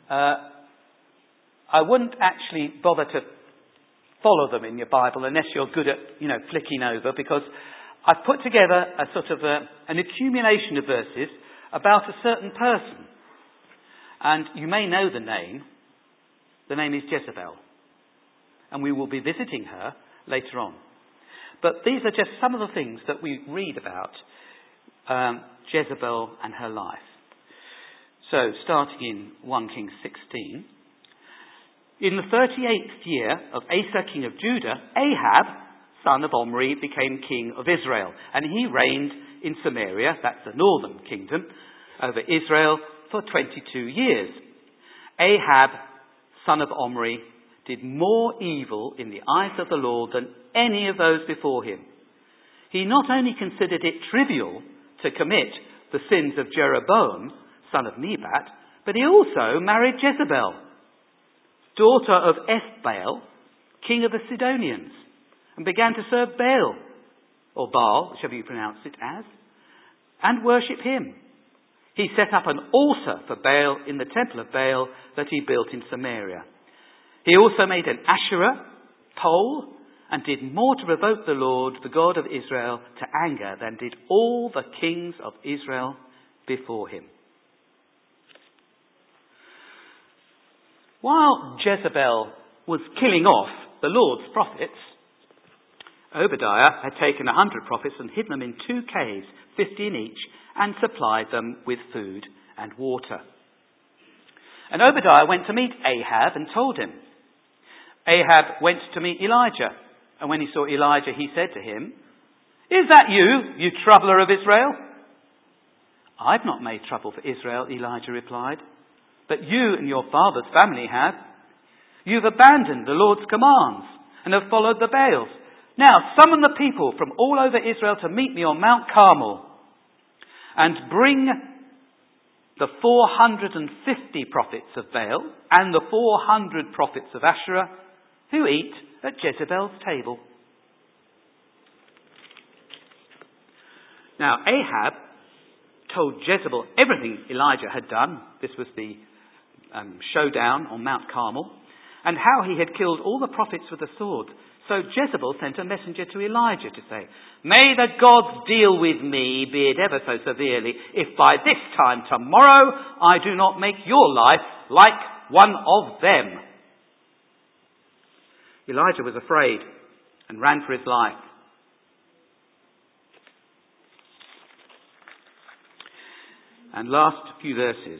I wouldn't actually bother to follow them in your Bible unless you're good at, flicking over, because I've put together a sort of an accumulation of verses about a certain person. And you may know the name. The name is Jezebel. And we will be visiting her later on. But these are just some of the things that we read about Jezebel and her life. So, starting in 1 Kings 16. In the 38th year of Asa, king of Judah, Ahab, son of Omri, became king of Israel. And he reigned in Samaria, that's the northern kingdom, over Israel for 22 years. Ahab, son of Omri, did more evil in the eyes of the Lord than any of those before him. He not only considered it trivial to commit the sins of Jeroboam, son of Nebat, but he also married Jezebel, daughter of Ethbaal, king of the Sidonians, and began to serve Baal, or Baal, whichever you pronounce it as, and worship him. He set up an altar for Baal in the temple of Baal that he built in Samaria. He also made an Asherah pole and did more to provoke the Lord, the God of Israel, to anger than did all the kings of Israel before him. While Jezebel was killing off the Lord's prophets, Obadiah had taken 100 prophets and hidden them in 2 caves, 50 in each, and supplied them with food and water. And Obadiah went to meet Ahab and told him. Ahab went to meet Elijah, and when he saw Elijah, he said to him, "Is that you troubler of Israel?" "I've not made trouble for Israel," Elijah replied, "but you and your father's family have. You've abandoned the Lord's commands and have followed the Baals. Now summon the people from all over Israel to meet me on Mount Carmel, and bring the 450 prophets of Baal and the 400 prophets of Asherah who eat at Jezebel's table." Now Ahab told Jezebel everything Elijah had done. This was the showdown on Mount Carmel, and how he had killed all the prophets with the sword. So Jezebel sent a messenger to Elijah to say, "May the gods deal with me, be it ever so severely, if by this time tomorrow I do not make your life like one of them." Elijah was afraid and ran for his life. And last few verses.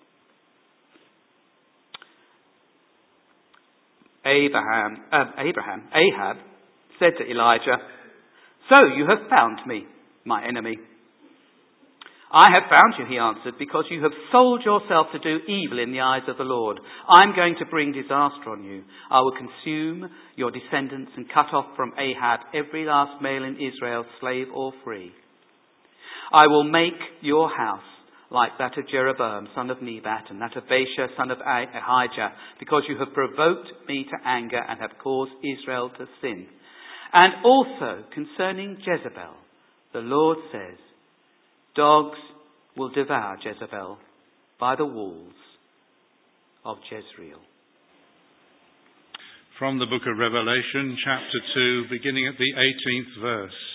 Ahab said to Elijah, "So you have found me, my enemy." "I have found you," he answered, "because you have sold yourself to do evil in the eyes of the Lord. I'm going to bring disaster on you. I will consume your descendants and cut off from Ahab every last male in Israel, slave or free. I will make your house like that of Jeroboam, son of Nebat, and that of Baasha, son of Ahijah, because you have provoked me to anger and have caused Israel to sin. And also concerning Jezebel, the Lord says, dogs will devour Jezebel by the walls of Jezreel." From the book of Revelation, chapter 2, beginning at the 18th verse.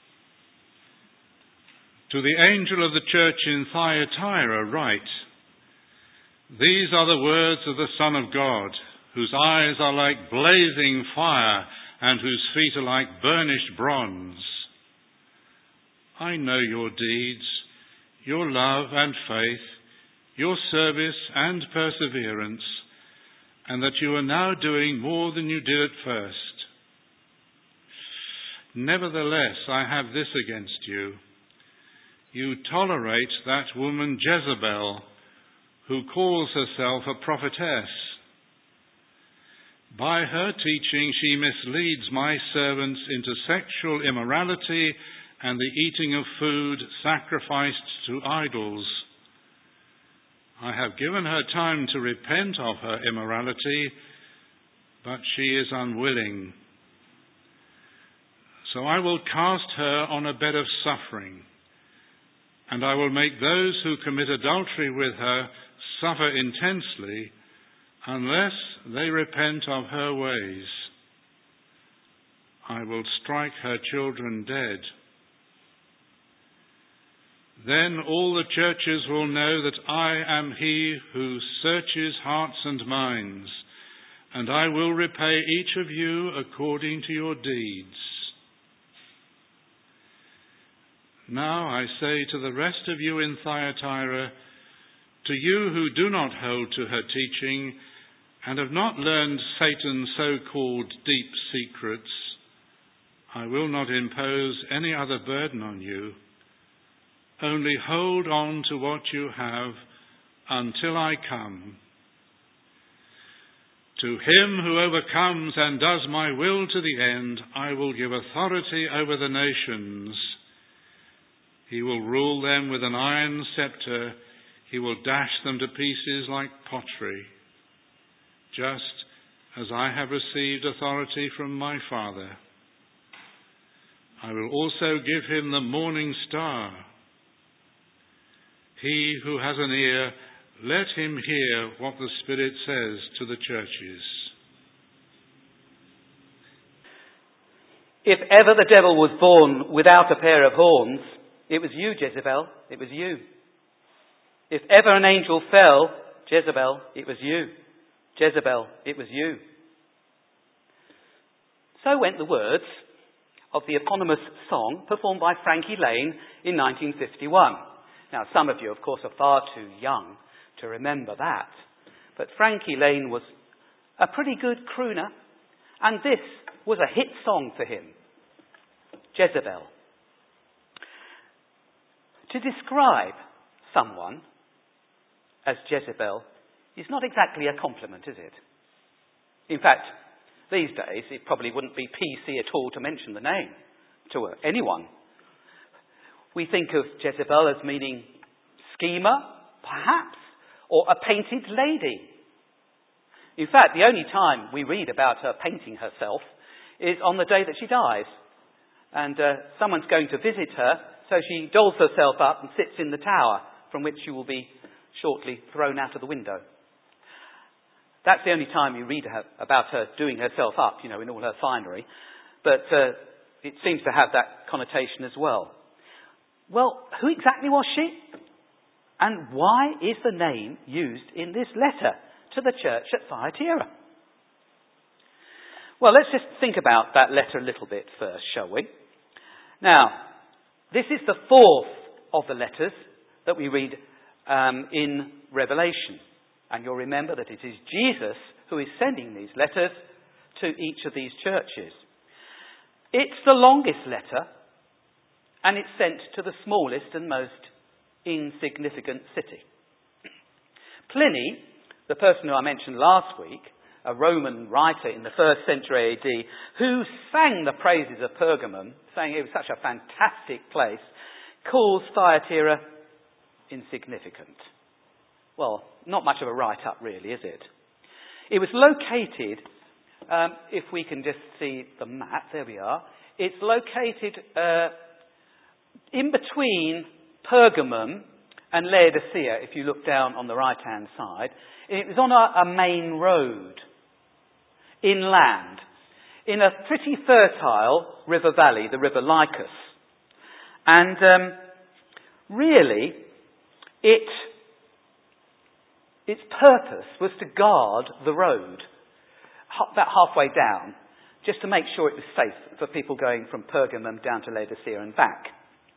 "To the angel of the church in Thyatira write, these are the words of the Son of God, whose eyes are like blazing fire and whose feet are like burnished bronze. I know your deeds, your love and faith, your service and perseverance, and that you are now doing more than you did at first. Nevertheless, I have this against you. You tolerate that woman Jezebel, who calls herself a prophetess. By her teaching, she misleads my servants into sexual immorality and the eating of food sacrificed to idols. I have given her time to repent of her immorality, but she is unwilling. So I will cast her on a bed of suffering, and I will make those who commit adultery with her suffer intensely unless they repent of her ways. I will strike her children dead. Then all the churches will know that I am he who searches hearts and minds, and I will repay each of you according to your deeds. Now I say to the rest of you in Thyatira, to you who do not hold to her teaching and have not learned Satan's so-called deep secrets, I will not impose any other burden on you. Only hold on to what you have until I come. To him who overcomes and does my will to the end, I will give authority over the nations. He will rule them with an iron scepter. He will dash them to pieces like pottery, just as I have received authority from my Father. I will also give him the morning star. He who has an ear, let him hear what the Spirit says to the churches. If ever the devil was born without a pair of horns, it was you, Jezebel, it was you. If ever an angel fell, Jezebel, it was you. Jezebel, it was you. So went the words of the eponymous song performed by Frankie Lane in 1951. Now, some of you, of course, are far too young to remember that. But Frankie Lane was a pretty good crooner, and this was a hit song for him. Jezebel. To describe someone as Jezebel is not exactly a compliment, is it? In fact, these days it probably wouldn't be PC at all to mention the name to anyone. We think of Jezebel as meaning schemer, perhaps, or a painted lady. In fact, the only time we read about her painting herself is on the day that she dies. And someone's going to visit her, so she dolls herself up and sits in the tower, from which she will be shortly thrown out of the window. That's the only time you read about her doing herself up, in all her finery. But it seems to have that connotation as well. Well, who exactly was she? And why is the name used in this letter to the church at Thyatira? Well, let's just think about that letter a little bit first, shall we? Now, this is the fourth of the letters that we read in Revelation. And you'll remember that it is Jesus who is sending these letters to each of these churches. It's the longest letter, and it's sent to the smallest and most insignificant city. Pliny, the person who I mentioned last week, a Roman writer in the 1st century AD, who sang the praises of Pergamum, saying it was such a fantastic place, calls Thyatira insignificant. Well, not much of a write-up really, is it? It was located, if we can just see the map, there we are. It's located in between Pergamum and Laodicea, if you look down on the right-hand side. It was on a main road, inland, in a pretty fertile river valley, the River Lycus. And really, its purpose was to guard the road, about halfway down, just to make sure it was safe for people going from Pergamum down to Laodicea and back.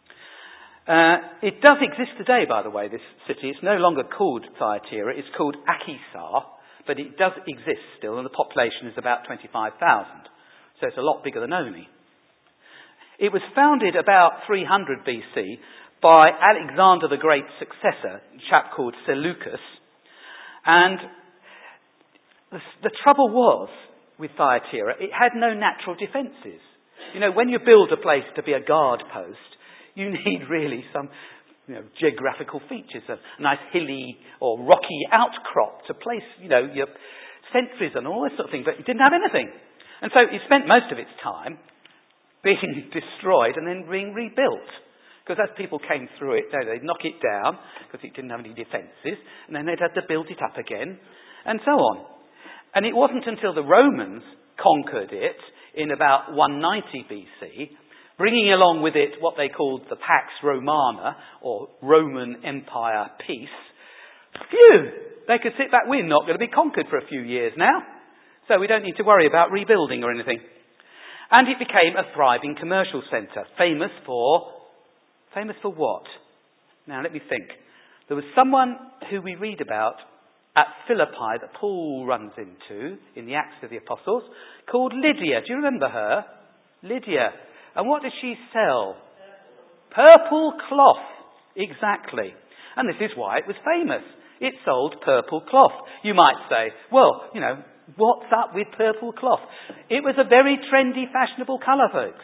It does exist today, by the way, this city. It's no longer called Thyatira, it's called Akhisar, but it does exist still, and the population is about 25,000. So it's a lot bigger than Oni. It was founded about 300 BC by Alexander the Great's successor, a chap called Seleucus. And the trouble was with Thyatira, it had no natural defences. When you build a place to be a guard post, you need really some geographical features, a nice hilly or rocky outcrop to place your sentries and all this sort of thing, but it didn't have anything. And so it spent most of its time being destroyed and then being rebuilt. Because as people came through it, they'd knock it down because it didn't have any defences, and then they'd have to build it up again, and so on. And it wasn't until the Romans conquered it in about 190 BC, bringing along with it what they called the Pax Romana, or Roman Empire peace. Phew! They could sit back. We're not going to be conquered for a few years now, so we don't need to worry about rebuilding or anything. And it became a thriving commercial centre, famous for what? Now, let me think. There was someone who we read about at Philippi that Paul runs into in the Acts of the Apostles, called Lydia. Do you remember her? Lydia. And what did she sell? Purple cloth. Exactly. And this is why it was famous. It sold purple cloth. You might say, well, what's up with purple cloth? It was a very trendy, fashionable colour, folks.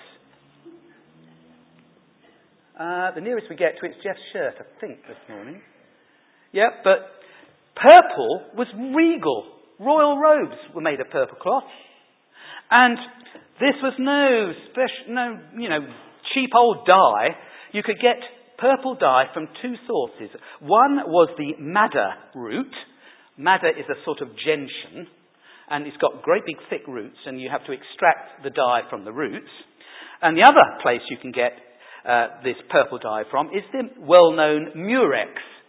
The nearest we get to it's Jeff's shirt, I think, this morning. Yeah, but purple was regal. Royal robes were made of purple cloth. And this was no cheap old dye. You could get purple dye from two sources. One was the madder root. Madder is a sort of gentian, and it's got great big thick roots, and you have to extract the dye from the roots. And the other place you can get this purple dye from is the well-known murex.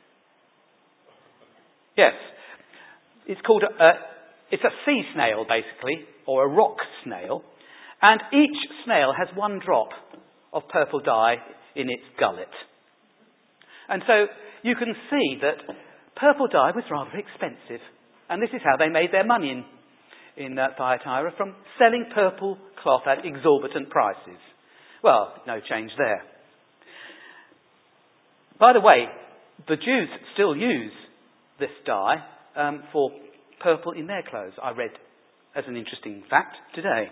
Yes. It's called it's a sea snail, basically, or a rock snail. And each snail has one drop of purple dye in its gullet. And so you can see that purple dye was rather expensive. And this is how they made their money in Thyatira, from selling purple cloth at exorbitant prices. Well, no change there. By the way, the Jews still use this dye for purple in their clothes, I read as an interesting fact today.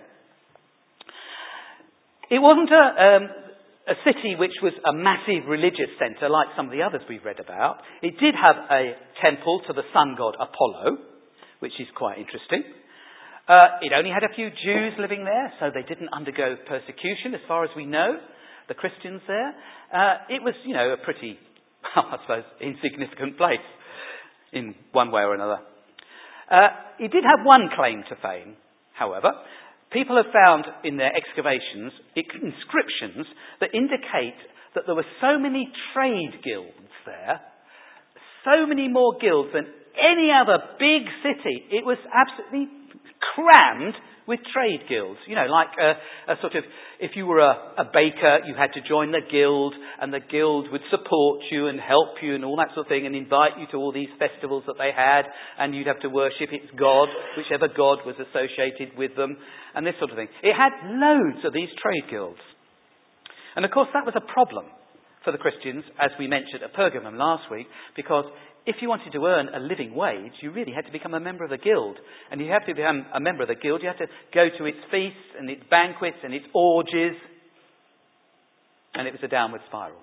It wasn't a city which was a massive religious centre like some of the others we've read about. It did have a temple to the sun god Apollo, which is quite interesting. It only had a few Jews living there, so they didn't undergo persecution, as far as we know, the Christians there. It was, a pretty, I suppose, insignificant place in one way or another. It did have one claim to fame, however. People have found in their excavations inscriptions that indicate that there were so many trade guilds there, so many more guilds than any other big city. It was absolutely crammed with trade guilds. Like a sort of, if you were a baker, you had to join the guild, and the guild would support you and help you and all that sort of thing, and invite you to all these festivals that they had, and you'd have to worship its god, whichever god was associated with them, and this sort of thing. It had loads of these trade guilds. And of course that was a problem for the Christians, as we mentioned at Pergamum last week, because if you wanted to earn a living wage, you really had to become a member of the guild. And you have to become a member of the guild, you had to go to its feasts and its banquets and its orgies. And it was a downward spiral.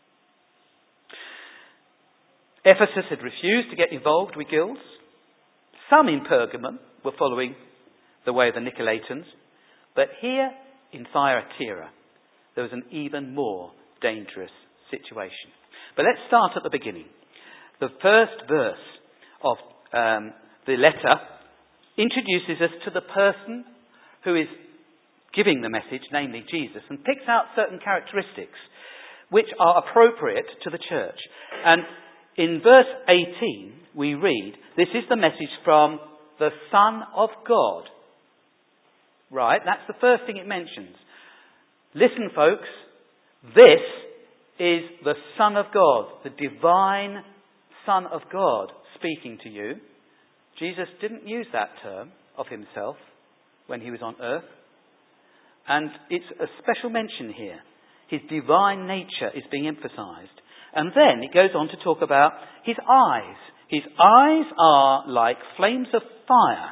Ephesus had refused to get involved with guilds. Some in Pergamum were following the way of the Nicolaitans. But here in Thyatira, there was an even more dangerous situation. But let's start at the beginning. The first verse of the letter introduces us to the person who is giving the message, namely Jesus, and picks out certain characteristics which are appropriate to the church. And in verse 18 we read, this is the message from the Son of God. Right, that's the first thing it mentions. Listen, folks, this is the Son of God, the divine Son of God speaking to you. Jesus didn't use that term of himself when he was on earth. And it's a special mention here. His divine nature is being emphasized. And then it goes on to talk about his eyes. His eyes are like flames of fire.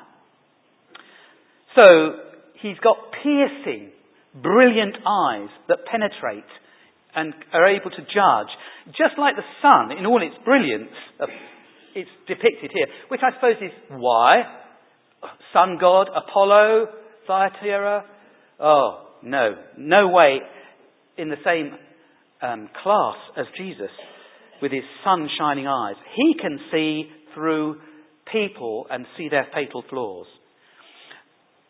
So he's got piercing, brilliant eyes that penetrate and are able to judge. Just like the sun, in all its brilliance, it's depicted here. Which I suppose is why sun god, Apollo, Thyatira. Oh, no way in the same class as Jesus with his sun-shining eyes. He can see through people and see their fatal flaws.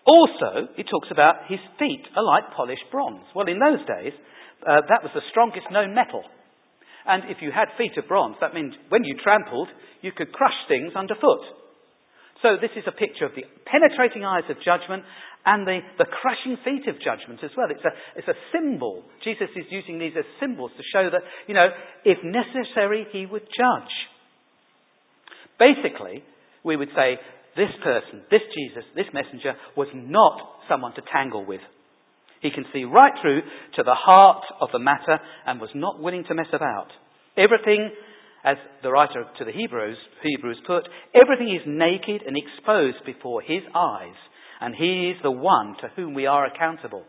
Also, it talks about his feet are like polished bronze. Well, in those days, that was the strongest known metal. And if you had feet of bronze, that meant when you trampled, you could crush things underfoot. So this is a picture of the penetrating eyes of judgment and the crushing feet of judgment as well. It's a symbol. Jesus is using these as symbols to show that, if necessary, he would judge. Basically, we would say, this person, this Jesus, this messenger, was not someone to tangle with. He can see right through to the heart of the matter and was not willing to mess about. Everything, as the writer to the Hebrews put, everything is naked and exposed before his eyes, and he is the one to whom we are accountable.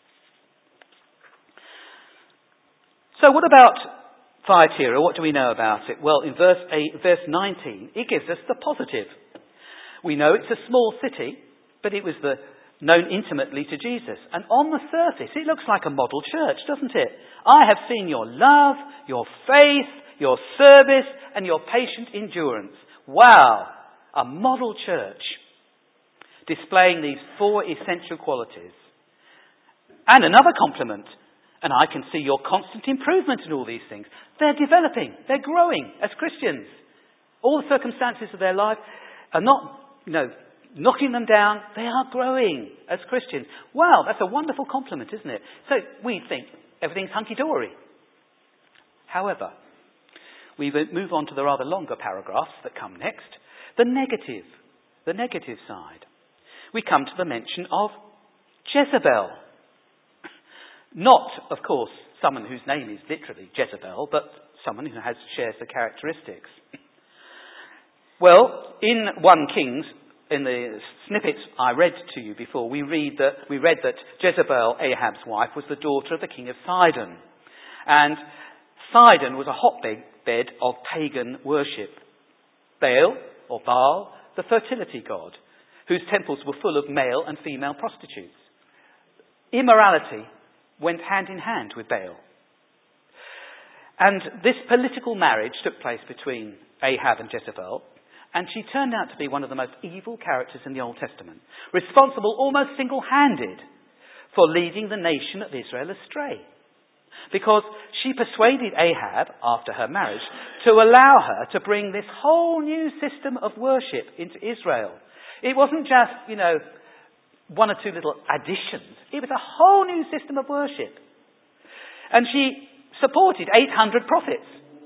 So what about Thyatira? What do we know about it? Well, in verse 19, it gives us the positive. We know it's a small city, but it was known intimately to Jesus. And on the surface, it looks like a model church, doesn't it? I have seen your love, your faith, your service, and your patient endurance. Wow! A model church displaying these 4 essential qualities. And another compliment. And I can see your constant improvement in all these things. They're developing. They're growing as Christians. All the circumstances of their life are not, knocking them down. They are growing as Christians. Wow, that's a wonderful compliment, isn't it? So we think everything's hunky-dory. However, we move on to the rather longer paragraphs that come next. The negative side. We come to the mention of Jezebel. Not, of course, someone whose name is literally Jezebel, but someone who shares the characteristics. Well, in 1 Kings, in the snippets I read to you before, we read that Jezebel, Ahab's wife, was the daughter of the king of Sidon. And Sidon was a hotbed of pagan worship. Baal, or Baal, the fertility god, whose temples were full of male and female prostitutes. Immorality went hand in hand with Baal. And this political marriage took place between Ahab and Jezebel, and she turned out to be one of the most evil characters in the Old Testament, responsible almost single-handed for leading the nation of Israel astray. Because she persuaded Ahab, after her marriage, to allow her to bring this whole new system of worship into Israel. It wasn't just, 1 or 2 little additions. It was a whole new system of worship. And she supported 800 prophets.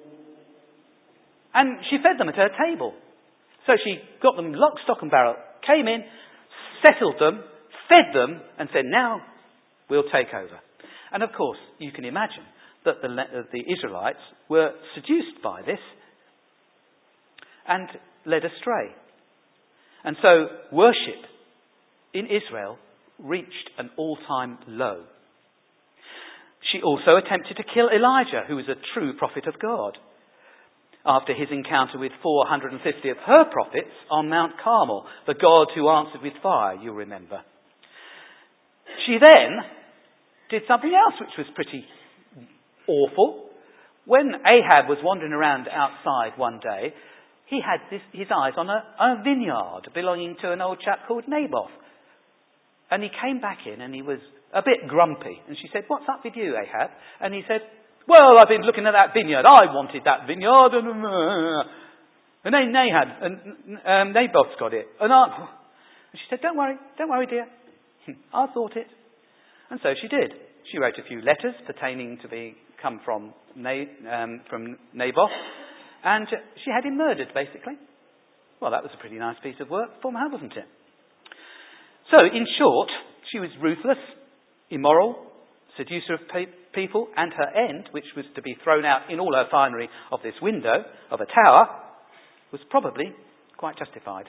And she fed them at her table. So she got them lock, stock and barrel, came in, settled them, fed them, and said, now we'll take over. And of course, you can imagine that the Israelites were seduced by this and led astray. And so worship in Israel reached an all-time low. She also attempted to kill Elijah, who was a true prophet of God, after his encounter with 450 of her prophets on Mount Carmel, the God who answered with fire, you'll remember. She then did something else which was pretty awful. When Ahab was wandering around outside one day, he had his eyes on a vineyard belonging to an old chap called Naboth. And he came back in and he was a bit grumpy. And she said, what's up with you, Ahab? And he said, well, I've been looking at that vineyard. I wanted that vineyard. And then Naboth's got it. And she said, don't worry, dear. I'll sort it. And so she did. She wrote a few letters pertaining to come from Naboth. And she had him murdered, basically. Well, that was a pretty nice piece of work for her, wasn't it? So, in short, she was ruthless, immoral, seducer of people, and her end, which was to be thrown out in all her finery of this window of a tower, was probably quite justified.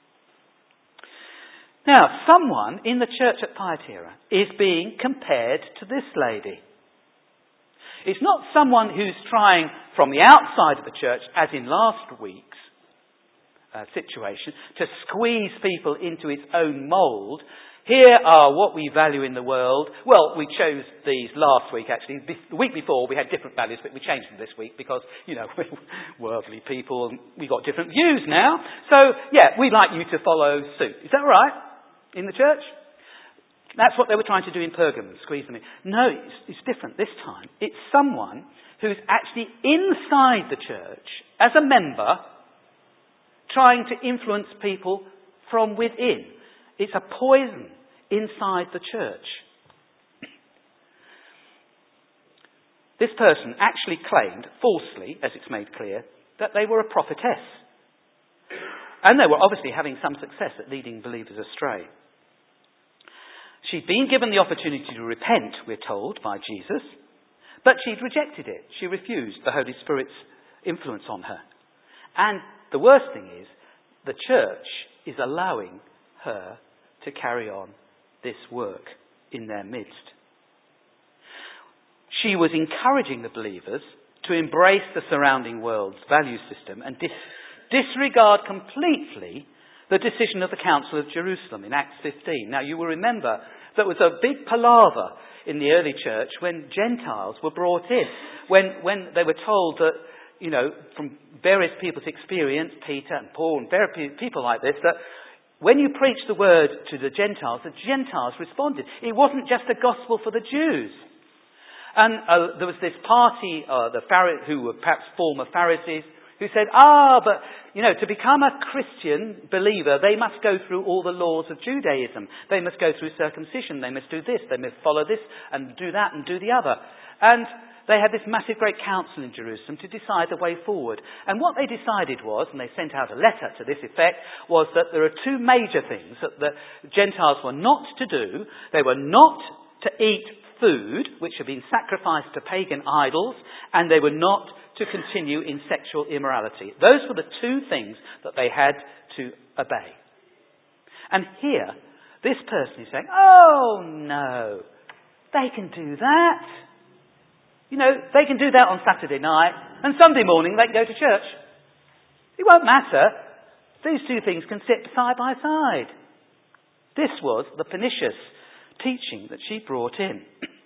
Now, someone in the church at Thyatira is being compared to this lady. It's not someone who's trying from the outside of the church, as in last week's situation, to squeeze people into its own mould. Here are what we value in the world. Well, we chose these last week, actually. The week before, we had different values, but we changed them this week because, we're worldly people and we've got different views now. So, yeah, we'd like you to follow suit. Is that right? In the church? That's what they were trying to do in Pergamum, squeeze them in. No, it's different this time. It's someone who's actually inside the church as a member trying to influence people from within. It's a poison inside the church. This person actually claimed, falsely, as it's made clear, that they were a prophetess. And they were obviously having some success at leading believers astray. She'd been given the opportunity to repent, we're told, by Jesus, but she'd rejected it. She refused the Holy Spirit's influence on her. And the worst thing is, the church is allowing her to carry on this work in their midst. She was encouraging the believers to embrace the surrounding world's value system and disregard completely the decision of the Council of Jerusalem in Acts 15. Now, you will remember there was a big palaver in the early church when Gentiles were brought in. When they were told that, from various people's experience, Peter and Paul and various people like this, that when you preach the word to the Gentiles responded. It wasn't just a gospel for the Jews. And there was this party, who were perhaps former Pharisees, who said, but, to become a Christian believer, they must go through all the laws of Judaism. They must go through circumcision. They must do this. They must follow this and do that and do the other. And they had this massive great council in Jerusalem to decide the way forward. And what they decided was, and they sent out a letter to this effect, was that there are two major things that the Gentiles were not to do. They were not to eat food which had been sacrificed to pagan idols, and they were not to continue in sexual immorality. Those were the two things that they had to obey. And here, this person is saying, oh no, they can do that. They can do that on Saturday night, and Sunday morning they can go to church. It won't matter. These two things can sit side by side. This was the pernicious teaching that she brought in.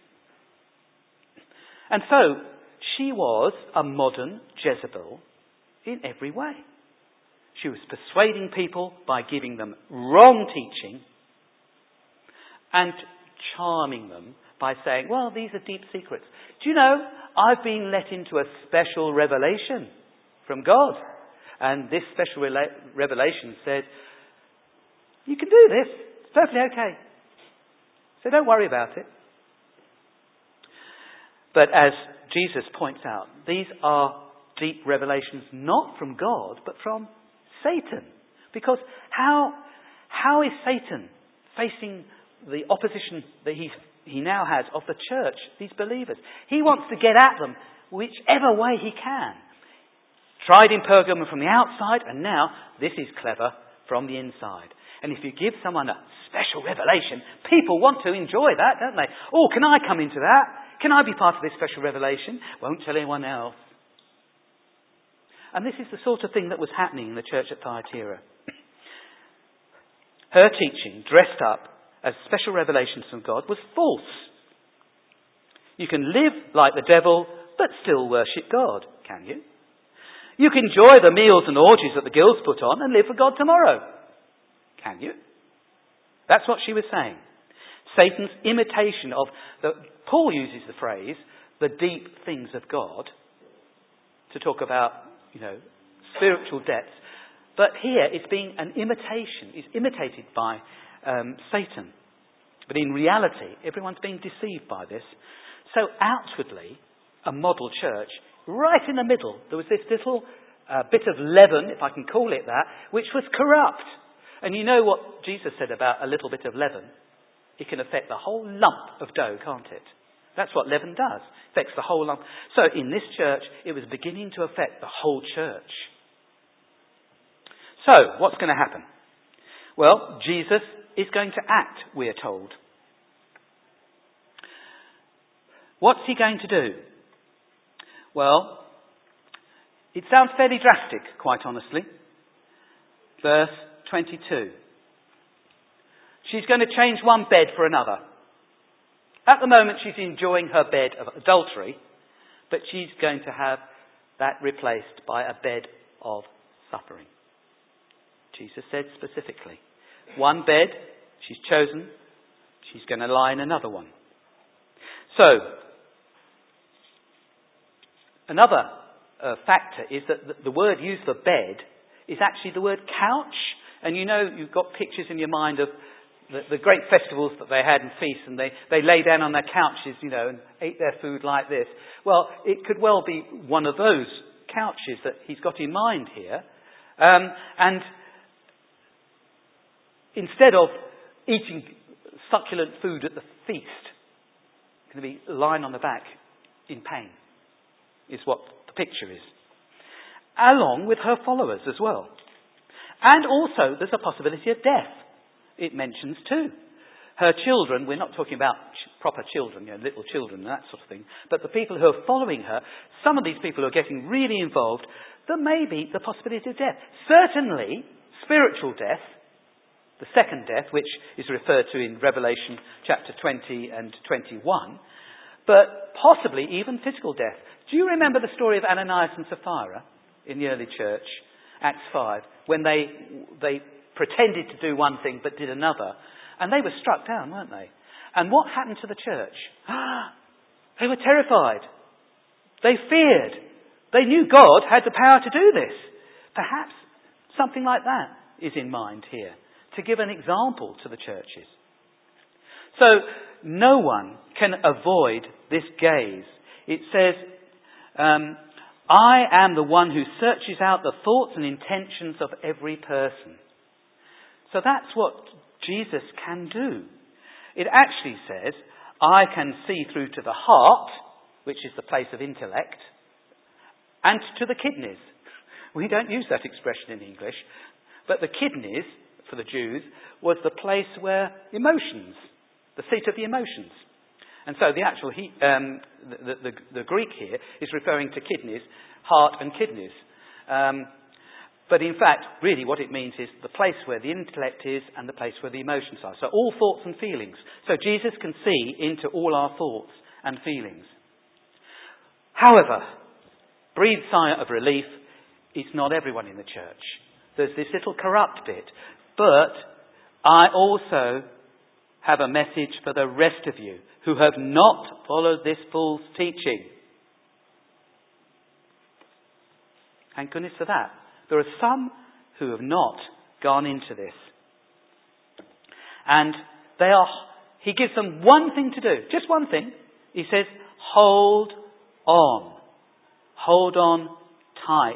And so, she was a modern Jezebel in every way. She was persuading people by giving them wrong teaching and charming them by saying, well, these are deep secrets. Do you know, I've been let into a special revelation from God. And this special revelation said, you can do this. It's perfectly okay. So don't worry about it. But as Jesus points out, these are deep revelations not from God, but from Satan. Because how is Satan facing the opposition that he now has of the church, these believers? He wants to get at them whichever way he can. Tried in Pergamum from the outside, and now this is clever from the inside. And if you give someone a special revelation, people want to enjoy that, don't they? Oh, can I come into that? Can I be part of this special revelation? Won't tell anyone else. And this is the sort of thing that was happening in the church at Thyatira. Her teaching, dressed up as special revelations from God, was false. You can live like the devil, but still worship God, can you? You can enjoy the meals and orgies that the guilds put on and live for God tomorrow, can you? That's what she was saying. Satan's imitation of, Paul uses the phrase, the deep things of God, to talk about, spiritual depths. But here it's being an imitation. It's imitated by Satan. But in reality, everyone's being deceived by this. So outwardly, a model church, right in the middle, there was this little bit of leaven, if I can call it that, which was corrupt. And you know what Jesus said about a little bit of leaven? It can affect the whole lump of dough, can't it? That's what leaven does. It affects the whole lump. So in this church, it was beginning to affect the whole church. So, what's going to happen? Well, Jesus is going to act, we are told. What's he going to do? Well, it sounds fairly drastic, quite honestly. Verse 22. She's going to change one bed for another. At the moment, she's enjoying her bed of adultery, but she's going to have that replaced by a bed of suffering. Jesus said specifically, one bed she's chosen, She's going to lie in another one. So, another factor is that the word used for bed is actually the word couch. And you know, you've got pictures in your mind of the great festivals that they had and feasts, and they lay down on their couches, and ate their food like this. Well, it could well be one of those couches that he's got in mind here. And instead of eating succulent food at the feast, going to be lying on the back in pain, is what the picture is. Along with her followers as well. And also there's a possibility of death. It mentions too. Her children, we're not talking about proper children, little children and that sort of thing, but the people who are following her, some of these people are getting really involved, there may be the possibility of death. Certainly, spiritual death, the second death, which is referred to in Revelation chapter 20 and 21, but possibly even physical death. Do you remember the story of Ananias and Sapphira in the early church, Acts 5, when they pretended to do one thing but did another, and they were struck down, weren't they? And what happened to the church? They were terrified. They feared. They knew God had the power to do this. Perhaps something like that is in mind here, to give an example to the churches. So no one can avoid this gaze. It says, I am the one who searches out the thoughts and intentions of every person. So that's what Jesus can do. It actually says, I can see through to the heart, which is the place of intellect, and to the kidneys. We don't use that expression in English, but the kidneys, for the Jews, was the place where emotions, the seat of the emotions. And so the actual, the Greek here is referring to kidneys, heart and kidneys. But in fact, really what it means is the place where the intellect is and the place where the emotions are. So all thoughts and feelings. So Jesus can see into all our thoughts and feelings. However, breathe sigh of relief, it's not everyone in the church. There's this little corrupt bit. But I also have a message for the rest of you who have not followed this fool's teaching. Thank goodness for that. There are some who have not gone into this. And he gives them one thing to do. Just one thing. He says, hold on. Hold on tight.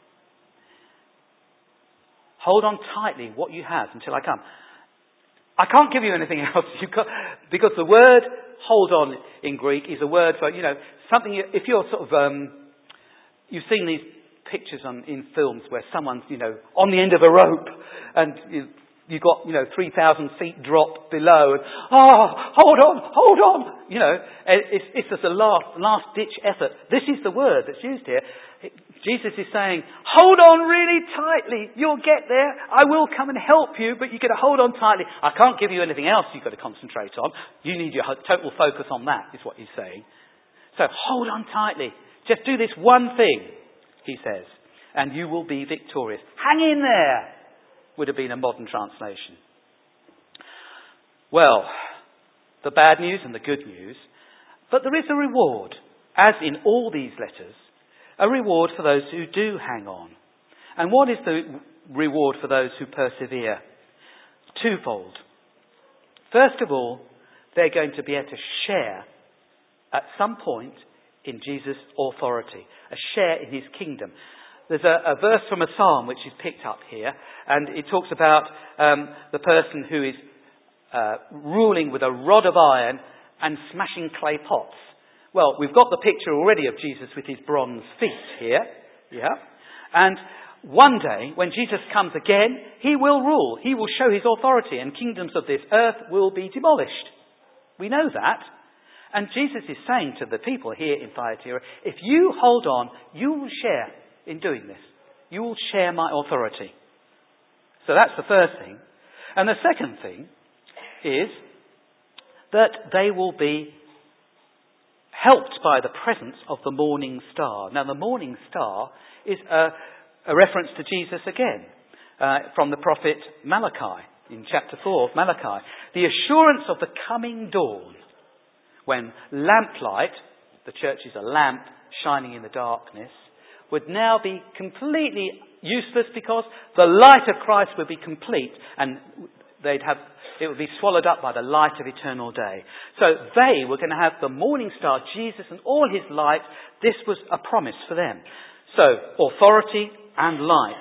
Hold on tightly what you have until I come. I can't give you anything else. Because the word hold on in Greek is a word for, something, if you're sort of, you've seen these pictures in films where someone's, on the end of a rope and you've got, 3,000 feet drop below and, hold on, it's just a last ditch effort. This is the word that's used here. Jesus is saying, hold on really tightly. You'll get there. I will come and help you, but you've got to hold on tightly. I can't give you anything else you've got to concentrate on. You need your total focus on that, is what he's saying. So hold on tightly. Just do this one thing, he says, and you will be victorious. Hang in there, would have been a modern translation. Well, the bad news and the good news, but there is a reward, as in all these letters, a reward for those who do hang on. And what is the reward for those who persevere? Twofold. First of all, they're going to be able to share at some point in Jesus' authority, a share in his kingdom. There's a verse from a psalm which is picked up here, and it talks about the person who is ruling with a rod of iron and smashing clay pots. Well, we've got the picture already of Jesus with his bronze feet here. Yeah. And one day, when Jesus comes again, he will rule. He will show his authority, and kingdoms of this earth will be demolished. We know that. And Jesus is saying to the people here in Thyatira, if you hold on, you will share in doing this. You will share my authority. So that's the first thing. And the second thing is that they will be helped by the presence of the morning star. Now, the morning star is a reference to Jesus again from the prophet Malachi, in chapter 4 of Malachi. the assurance of the coming dawn, when lamplight, the church is a lamp shining in the darkness, would now be completely useless because the light of Christ would be complete and it would be swallowed up by the light of eternal day. So they were going to have the morning star, Jesus, and all his light. This was a promise for them. So, authority and light.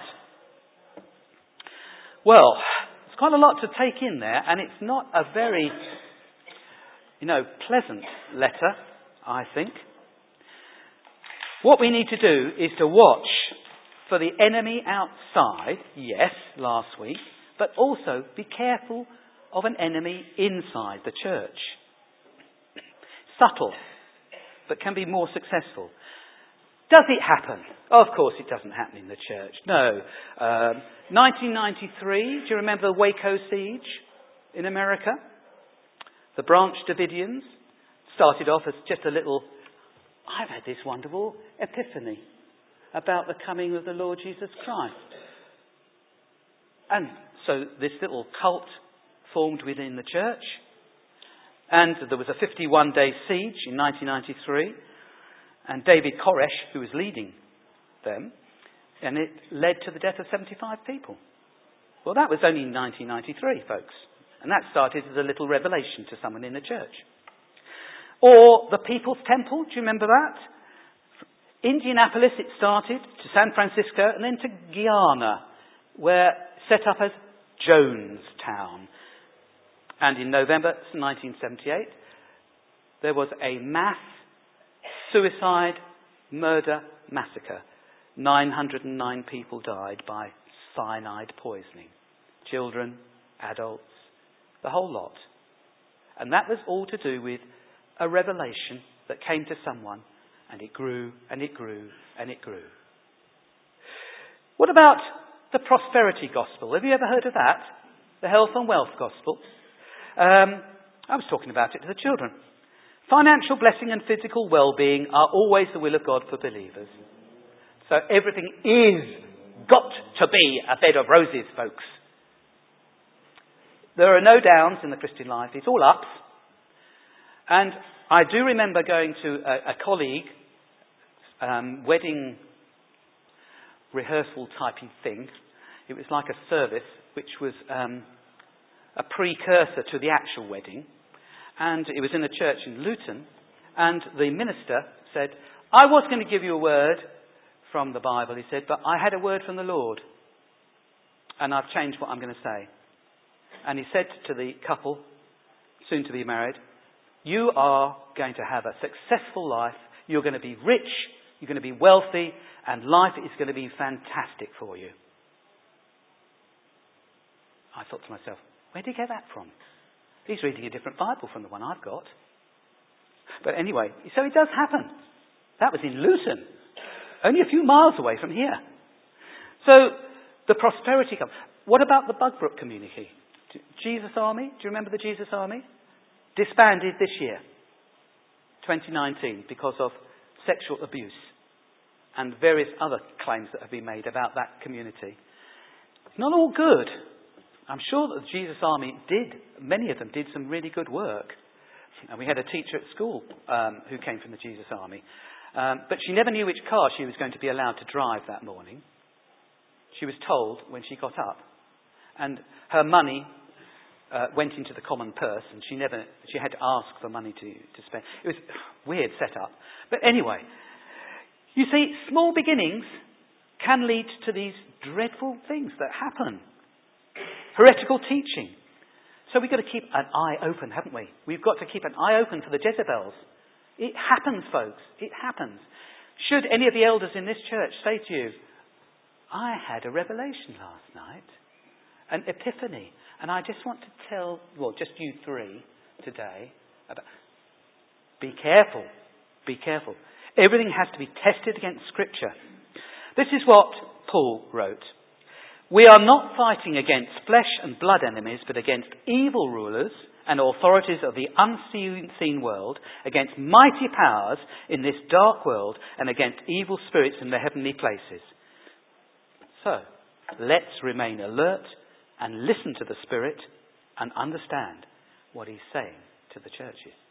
Well, it's quite a lot to take in there, and it's not a very, pleasant letter, I think. What we need to do is to watch for the enemy outside, yes, last week, but also be careful of an enemy inside the church. Subtle, but can be more successful. Does it happen? Of course it doesn't happen in the church. No. 1993, do you remember the Waco siege in America? The Branch Davidians started off as just a little, I've had this wonderful epiphany about the coming of the Lord Jesus Christ. And so this little cult formed within the church. And there was a 51-day siege in 1993. And David Koresh, who was leading them, and it led to the death of 75 people. Well, that was only in 1993, folks. And that started as a little revelation to someone in the church. Or the People's Temple, do you remember that? Indianapolis it started, to San Francisco, and then to Guyana, where set up as Jonestown. And in November 1978, there was a mass suicide murder massacre. 909 people died by cyanide poisoning. Children, adults, the whole lot. And that was all to do with a revelation that came to someone, and it grew and it grew and it grew. What about the prosperity gospel? Have you ever heard of that? The health and wealth gospel? I was talking about it to the children. Financial blessing and physical well-being are always the will of God for believers. So everything is got to be a bed of roses, folks. There are no downs in the Christian life. It's all ups. And I do remember going to a colleague wedding rehearsal typing thing. It was like a service which was a precursor to the actual wedding. And it was in a church in Luton. And the minister said, I was going to give you a word from the Bible, he said, but I had a word from the Lord. And I've changed what I'm going to say. And he said to the couple, soon to be married, you are going to have a successful life. You're going to be rich. You're going to be wealthy. And life is going to be fantastic for you. I thought to myself, where did he get that from? He's reading a different Bible from the one I've got. But anyway, so it does happen. That was in Luton. Only a few miles away from here. So, the prosperity comes. What about the Bugbrook community? Jesus Army? Do you remember the Jesus Army? Disbanded this year, 2019, because of sexual abuse and various other claims that have been made about that community. It's not all good. I'm sure that the Jesus Army many of them did some really good work. And we had a teacher at school who came from the Jesus Army. But she never knew which car she was going to be allowed to drive that morning. She was told when she got up. And her money went into the common purse, and she had to ask for money to spend. It was a weird setup. But anyway, you see, small beginnings can lead to these dreadful things that happen. Heretical teaching. So we've got to keep an eye open, haven't we? We've got to keep an eye open for the Jezebels. It happens, folks. It happens. Should any of the elders in this church say to you, I had a revelation last night, an epiphany, and I just want to tell, just you three today, about, be careful. Be careful. Everything has to be tested against Scripture. This is what Paul wrote. We are not fighting against flesh and blood enemies, but against evil rulers and authorities of the unseen world, against mighty powers in this dark world, and against evil spirits in the heavenly places. So, let's remain alert and listen to the Spirit and understand what he's saying to the churches.